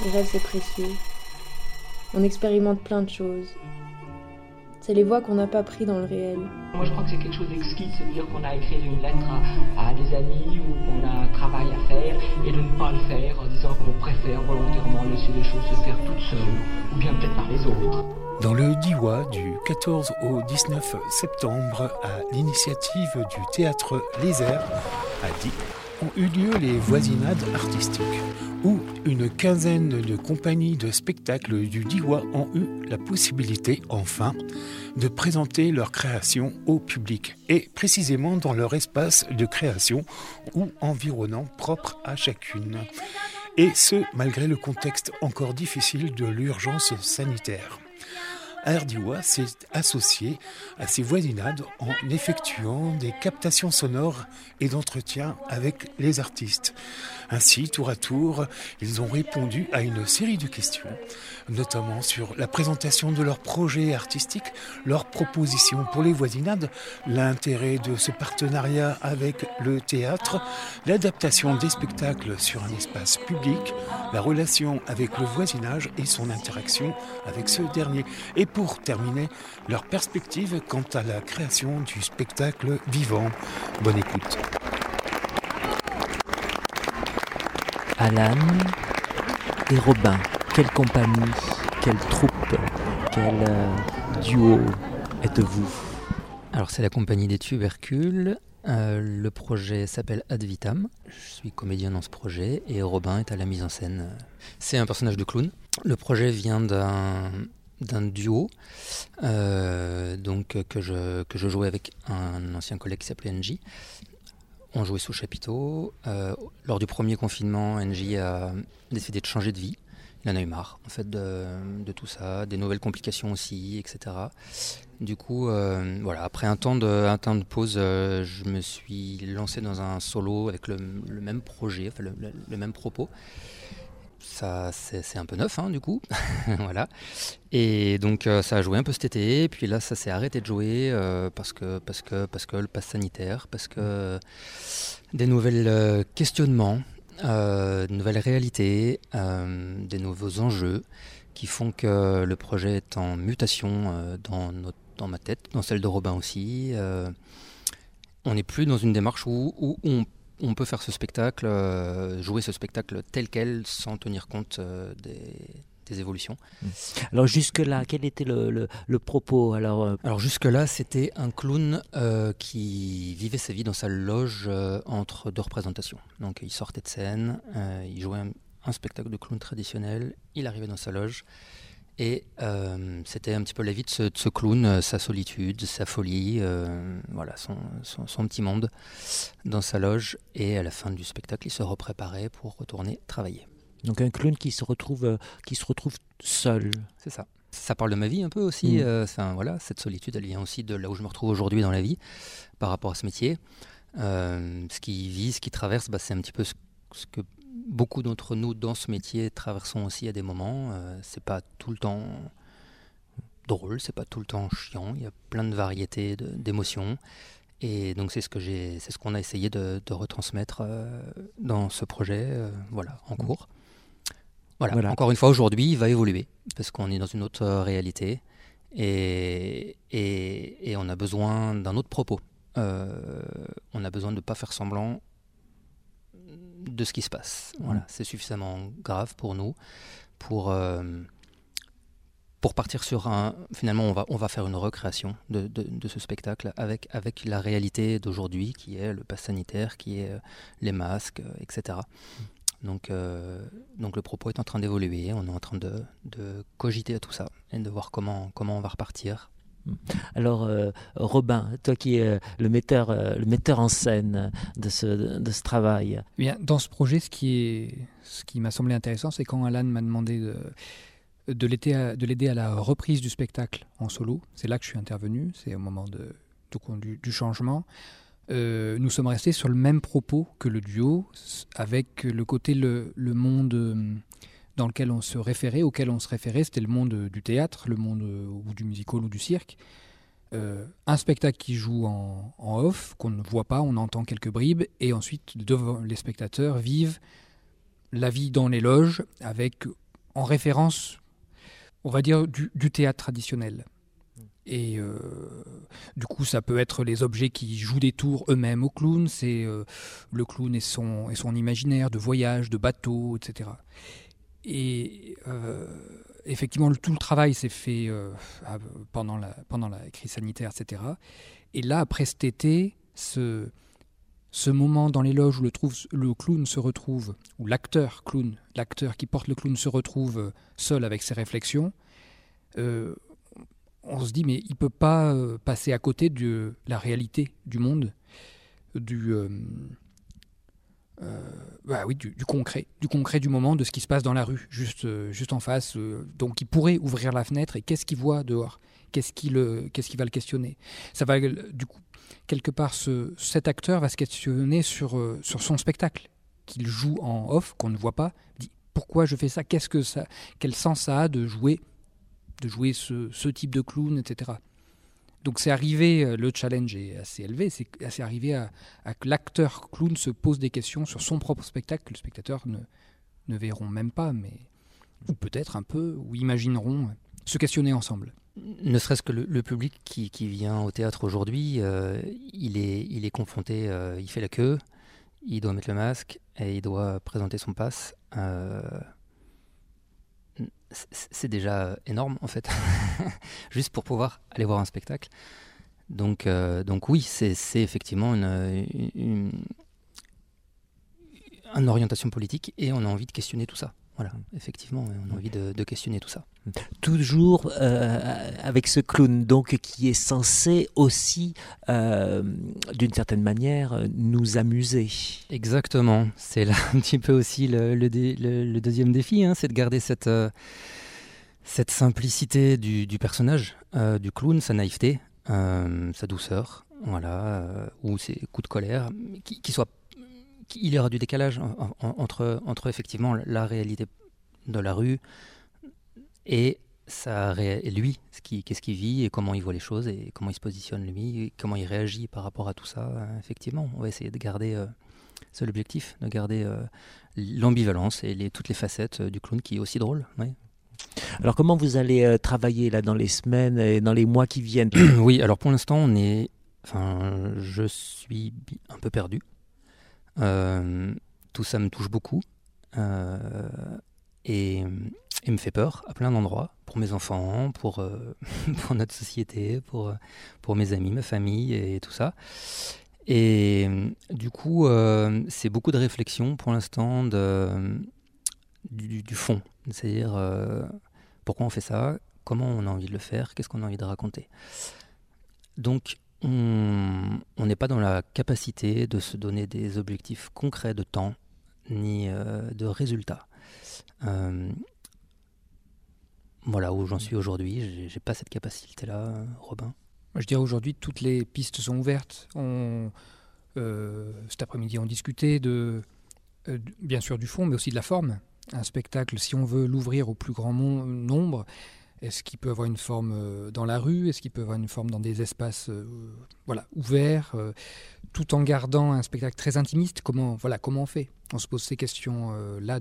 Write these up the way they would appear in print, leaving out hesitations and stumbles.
Les rêves, c'est précieux. On expérimente plein de choses. C'est les voies qu'on n'a pas prises dans le réel. Moi, je crois que c'est quelque chose d'exquis de se dire qu'on a écrit une lettre à des amis ou qu'on a un travail à faire et de ne pas le faire en disant qu'on préfère volontairement laisser les choses se faire toutes seules ou bien peut-être par les autres. Dans le Diois, du 14 au 19 septembre, à l'initiative du théâtre Les Airs, à Die, ont eu lieu les voisinades artistiques, où une quinzaine de compagnies de spectacles du Diois ont eu la possibilité, enfin, de présenter leurs créations au public, et précisément dans leur espace de création ou environnant propre à chacune. Et ce, malgré le contexte encore difficile de l'urgence sanitaire. Ardiois s'est associé à ces voisinades en effectuant des captations sonores et d'entretiens avec les artistes. Ainsi, tour à tour, ils ont répondu à une série de questions, notamment sur la présentation de leurs projets artistiques, leurs propositions pour les voisinades, l'intérêt de ce partenariat avec le théâtre, l'adaptation des spectacles sur un espace public, la relation avec le voisinage et son interaction avec ce dernier. Et pour terminer, leur perspective quant à la création du spectacle vivant. Bonne écoute. Alan et Robin, quelle compagnie, quelle troupe, quel duo êtes-vous? Alors c'est la compagnie des Tubercules, le projet s'appelle Ad Vitam, je suis comédien dans ce projet et Robin est à la mise en scène. C'est un personnage de clown. Le projet vient d'un duo donc que je jouais avec un ancien collègue qui s'appelait NJ. On jouait sous chapiteau. Lors du premier confinement, NJ a décidé de changer de vie. Il en a eu marre en fait de tout ça, des nouvelles complications aussi, etc. Du coup, voilà, après un temps de pause, je me suis lancé dans un solo avec le même projet, enfin le même propos. Ça, c'est un peu neuf, du coup, voilà. Et donc, ça a joué un peu cet été, puis là, ça s'est arrêté de jouer parce que le pass sanitaire, parce que des nouvelles questionnements, de nouvelles réalités, des nouveaux enjeux qui font que le projet est en mutation dans ma tête, dans celle de Robin aussi. On n'est plus dans une démarche où on peut faire ce spectacle, jouer ce spectacle tel quel, sans tenir compte des évolutions. Alors jusque-là, quel était le propos? Alors jusque-là, c'était un clown qui vivait sa vie dans sa loge entre deux représentations. Donc il sortait de scène, il jouait un spectacle de clown traditionnel, il arrivait dans sa loge, et c'était un petit peu la vie de ce clown, sa solitude, sa folie, voilà, son petit monde dans sa loge. Et à la fin du spectacle, il se repréparait pour retourner travailler. Donc un clown qui se retrouve seul. C'est ça. Ça parle de ma vie un peu aussi. Voilà, cette solitude, elle vient aussi de là où je me retrouve aujourd'hui dans la vie par rapport à ce métier. Ce qui vit, ce qui traverse, c'est un petit peu ce que beaucoup d'entre nous dans ce métier traversons aussi à des moments. C'est pas tout le temps drôle, c'est pas tout le temps chiant. Il y a plein de variétés d'émotions. Et donc c'est ce qu'on a essayé de retransmettre dans ce projet, en cours. Voilà. Encore une fois, aujourd'hui, il va évoluer parce qu'on est dans une autre réalité et on a besoin d'un autre propos. On a besoin de ne pas faire semblant de ce qui se passe. Voilà, c'est suffisamment grave pour nous pour partir sur finalement on va faire une recréation de ce spectacle avec la réalité d'aujourd'hui qui est le pass sanitaire, qui est les masques, etc. Donc le propos est en train d'évoluer, on est en train de cogiter à tout ça et de voir comment on va repartir. Alors Robin, toi qui es le metteur en scène de ce travail. Bien, dans ce projet, ce qui m'a semblé intéressant, c'est quand Alan m'a demandé de l'aider à la reprise du spectacle en solo. C'est là que je suis intervenu, c'est au moment du changement. Nous sommes restés sur le même propos que le duo, avec le côté le monde dans lequel auquel on se référait, c'était le monde du théâtre, le monde ou du musical ou du cirque. Un spectacle qui joue en off, qu'on ne voit pas, on entend quelques bribes, et ensuite devant les spectateurs vivent la vie dans les loges avec en référence, on va dire, du théâtre traditionnel. Et du coup, ça peut être les objets qui jouent des tours eux-mêmes au clown, c'est le clown et son imaginaire de voyage, de bateau, etc. Et effectivement, tout le travail s'est fait pendant la crise sanitaire, etc. Et là, après cet été, ce moment dans les loges où le clown se retrouve, où l'acteur qui porte le clown se retrouve seul avec ses réflexions, on se dit, mais il ne peut pas passer à côté de la réalité du monde, du concret du moment, de ce qui se passe dans la rue, juste en face. Donc il pourrait ouvrir la fenêtre, et qu'est-ce qu'il voit dehors ? Qu'est-ce qui va le questionner ? Ça va, du coup, quelque part, cet acteur va se questionner sur son spectacle, qu'il joue en off, qu'on ne voit pas. Il dit, pourquoi je fais ça ? Quel sens ça a de jouer ce type de clown, etc. Donc c'est arrivé, le challenge est assez élevé, c'est arrivé à que l'acteur clown se pose des questions sur son propre spectacle, que le spectateur ne verront même pas, ou peut-être un peu, ou imagineront se questionner ensemble. Ne serait-ce que le public qui vient au théâtre aujourd'hui, il est confronté, il fait la queue, il doit mettre le masque et il doit présenter son pass. C'est déjà énorme en fait, juste pour pouvoir aller voir un spectacle. Donc oui, c'est effectivement une orientation politique, et on a envie de questionner tout ça. Voilà, effectivement, on a envie de questionner tout ça. Toujours avec ce clown, donc, qui est censé aussi, d'une certaine manière, nous amuser. Exactement, c'est là un petit peu aussi le deuxième défi, hein, c'est de garder cette simplicité du personnage, du clown, sa naïveté, sa douceur, voilà, ou ses coups de colère, il y aura du décalage entre effectivement la réalité de la rue et lui, qu'est-ce qu'il vit et comment il voit les choses et comment il se positionne lui et comment il réagit par rapport à tout ça. Effectivement, on va essayer de garder, c'est l'objectif, de garder l'ambivalence et toutes les facettes du clown qui est aussi drôle. Ouais. Alors comment vous allez travailler là dans les semaines et dans les mois qui viennent ? Oui, alors pour l'instant je suis un peu perdu. Tout ça me touche beaucoup et me fait peur à plein d'endroits, pour mes enfants, pour notre société, pour mes amis, ma famille et tout ça. Et du coup, c'est beaucoup de réflexion pour l'instant du fond, c'est-à-dire pourquoi on fait ça, comment on a envie de le faire, qu'est-ce qu'on a envie de raconter. Donc on n'est pas dans la capacité de se donner des objectifs concrets de temps ni de résultats. Voilà où j'en suis aujourd'hui. J'ai pas cette capacité-là, Robin. Je dirais aujourd'hui, toutes les pistes sont ouvertes. Cet après-midi, on discutait bien sûr du fond, mais aussi de la forme. Un spectacle, si on veut l'ouvrir au plus grand nombre, est-ce qu'il peut avoir une forme dans la rue ? Est-ce qu'il peut avoir une forme dans des espaces ouverts, tout en gardant un spectacle très intimiste ? Comment on fait ? On se pose ces questions-là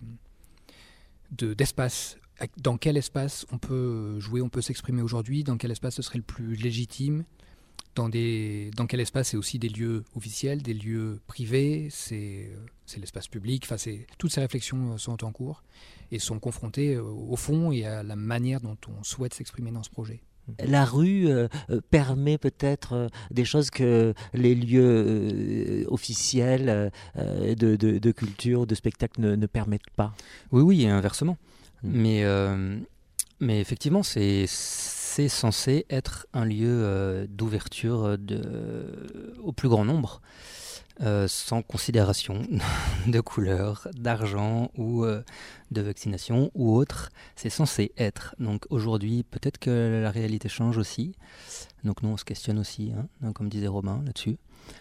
d'espace. Dans quel espace on peut jouer, on peut s'exprimer aujourd'hui ? Dans quel espace ce serait le plus légitime ? Dans quel espace c'est aussi des lieux officiels, des lieux privés, c'est l'espace public. Toutes ces réflexions sont en cours et sont confrontées au fond et à la manière dont on souhaite s'exprimer dans ce projet. La rue permet peut-être des choses que les lieux officiels de culture, de spectacle ne permettent pas. Oui, et inversement. Mais effectivement, c'est censé être un lieu d'ouverture au plus grand nombre, sans considération de couleur, d'argent ou de vaccination ou autre. C'est censé être. Donc aujourd'hui, peut-être que la réalité change aussi. Donc nous, on se questionne aussi, hein, comme disait Robin, là-dessus.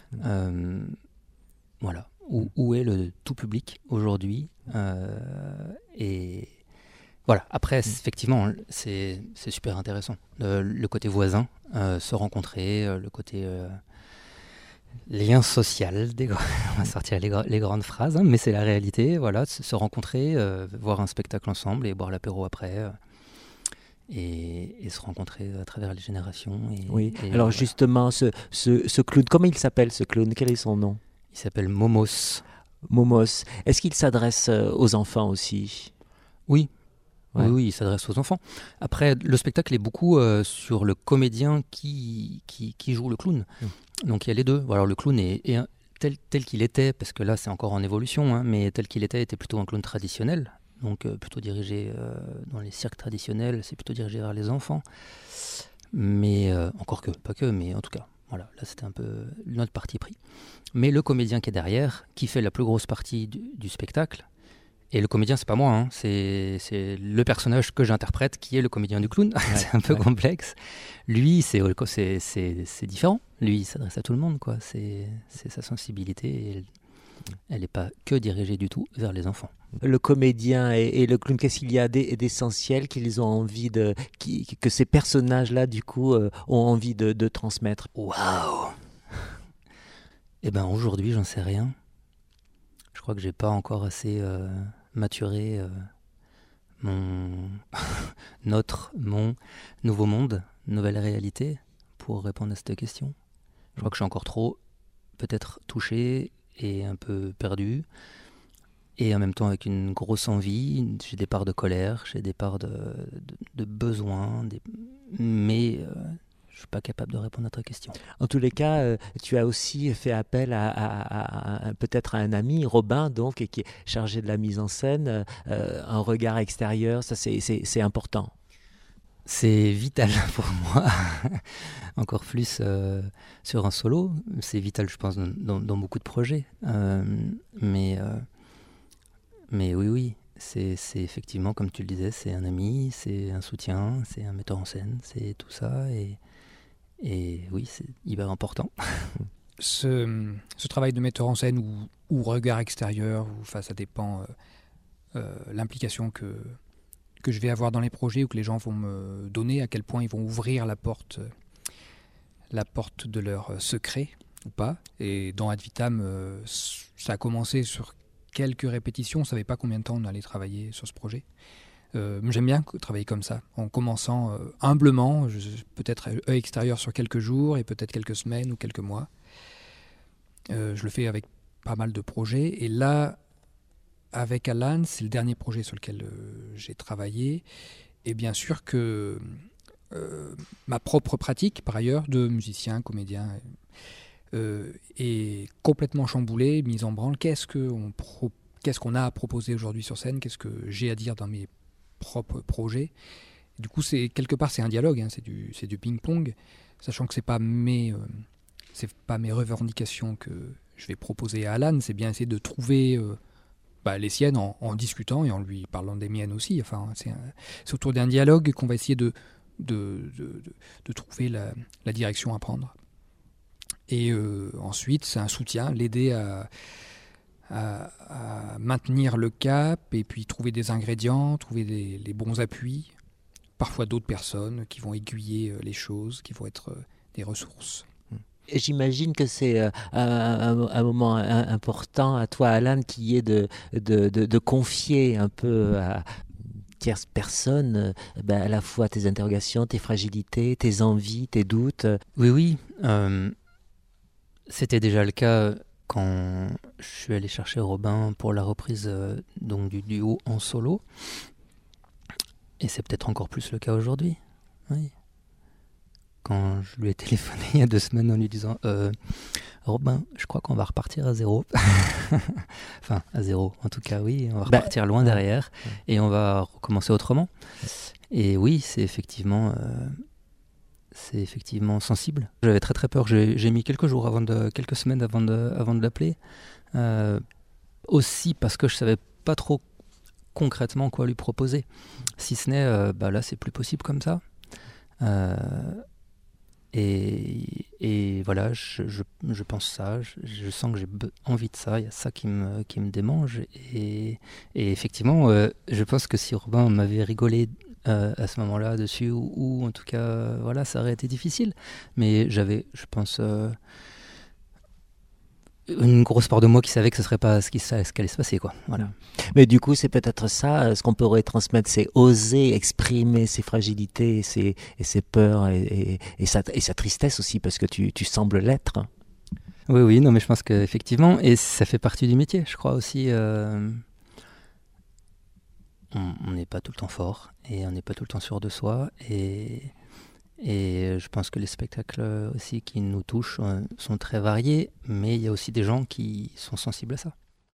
Voilà. Où est le tout public aujourd'hui et voilà. Après, effectivement, c'est super intéressant. Le côté voisin, se rencontrer, le côté Lien social, on va sortir les grandes phrases, hein, mais c'est la réalité, voilà, se rencontrer, voir un spectacle ensemble et boire l'apéro après, et se rencontrer à travers les générations. Oui, et alors voilà. justement, ce clown, comment il s'appelle ce clown? Quel est son nom? Il s'appelle Momos. Momos. Est-ce qu'il s'adresse aux enfants aussi? Oui. Ouais. Oui, il s'adresse aux enfants. Après, le spectacle est beaucoup sur le comédien qui joue le clown. Donc il y a les deux. Alors le clown est tel qu'il était, parce que là c'est encore en évolution, hein, mais tel qu'il était plutôt un clown traditionnel, donc plutôt dirigé dans les cirques traditionnels, c'est plutôt dirigé vers les enfants. Mais encore que, pas que, mais en tout cas, voilà, là c'était un peu notre parti pris. Mais le comédien qui est derrière, qui fait la plus grosse partie du spectacle, et le comédien, c'est pas moi, hein, c'est le personnage que j'interprète qui est le comédien du clown. Ouais, c'est un peu complexe. Lui, c'est différent. Lui, il s'adresse à tout le monde, quoi. C'est sa sensibilité. Et elle n'est pas que dirigée du tout vers les enfants. Le comédien et le clown, qu'est-ce qu'il y a d'essentiel qu'ils ont envie que ces personnages-là, du coup, ont envie de transmettre? Waouh! Eh ben, aujourd'hui, j'en sais rien. Je crois que j'ai pas encore assez maturé mon nouveau monde, nouvelle réalité pour répondre à cette question. Je crois que je suis encore trop peut-être touché et un peu perdu, et en même temps avec une grosse envie. J'ai des parts de colère, j'ai des parts de besoin, mais je suis pas capable de répondre à ta question. En tous les cas, tu as aussi fait appel à peut-être à un ami, Robin, donc, qui est chargé de la mise en scène, un regard extérieur, ça c'est important. C'est vital pour moi, encore plus sur un solo. C'est vital, je pense, dans beaucoup de projets. Mais oui, c'est effectivement, comme tu le disais, c'est un ami, c'est un soutien, c'est un metteur en scène, c'est tout ça. Et oui, c'est hyper important. Ce travail de metteur en scène ou regard extérieur, ça dépend l'implication que je vais avoir dans les projets ou que les gens vont me donner, à quel point ils vont ouvrir la porte de leur secret ou pas. Et dans Ad Vitam, ça a commencé sur quelques répétitions, on ne savait pas combien de temps on allait travailler sur ce projet. J'aime bien travailler comme ça, en commençant humblement, peut-être œil extérieur sur quelques jours et peut-être quelques semaines ou quelques mois. Je le fais avec pas mal de projets. Et là, avec Alan, c'est le dernier projet sur lequel j'ai travaillé. Et bien sûr que ma propre pratique, par ailleurs, de musicien, comédien, est complètement chamboulée, mise en branle. Qu'est-ce qu'on a à proposer aujourd'hui sur scène? Qu'est-ce que j'ai à dire dans mes propres projets? Du coup, quelque part, c'est un dialogue, hein, c'est du ping-pong, sachant que c'est pas mes revendications que je vais proposer à Alan, c'est bien essayer de trouver les siennes en discutant et en lui parlant des miennes aussi. Enfin, c'est autour d'un dialogue qu'on va essayer de trouver la direction à prendre. Et ensuite, c'est un soutien, l'aider à maintenir le cap et puis trouver des ingrédients, trouver les bons appuis. Parfois d'autres personnes qui vont aiguiller les choses, qui vont être des ressources. Et j'imagine que c'est un moment important à toi, Alan, qui est de confier un peu à tierce personne à la fois tes interrogations, tes fragilités, tes envies, tes doutes. Oui. C'était déjà le cas quand je suis allé chercher Robin pour la reprise donc du duo en solo. Et c'est peut-être encore plus le cas aujourd'hui. Oui. Quand je lui ai téléphoné il y a 2 semaines en lui disant Robin, je crois qu'on va repartir à zéro. Enfin, à zéro. En tout cas, oui, on va repartir loin derrière et on va recommencer autrement. Et oui, c'est effectivement sensible. J'avais très très peur. J'ai mis quelques semaines avant de l'appeler. Aussi parce que je savais pas trop concrètement quoi lui proposer. Si ce n'est, là c'est plus possible comme ça. Et voilà, je pense ça, je sens que j'ai envie de ça, il y a ça qui me démange. Et effectivement, je pense que si Robin m'avait rigolé à ce moment-là dessus, ou en tout cas, voilà, ça aurait été difficile. Mais j'avais, je pense, une grosse part de moi qui savait que ce serait pas ce qui allait se passer, quoi. Voilà. Mais du coup, c'est peut-être ça, ce qu'on pourrait transmettre, c'est oser exprimer ses fragilités et ses peurs et sa tristesse aussi, parce que tu sembles l'être. Oui, non, mais je pense qu'effectivement, et ça fait partie du métier, je crois aussi. On n'est pas tout le temps fort et on n'est pas tout le temps sûr de soi. Et je pense que les spectacles aussi qui nous touchent sont très variés, mais il y a aussi des gens qui sont sensibles à ça.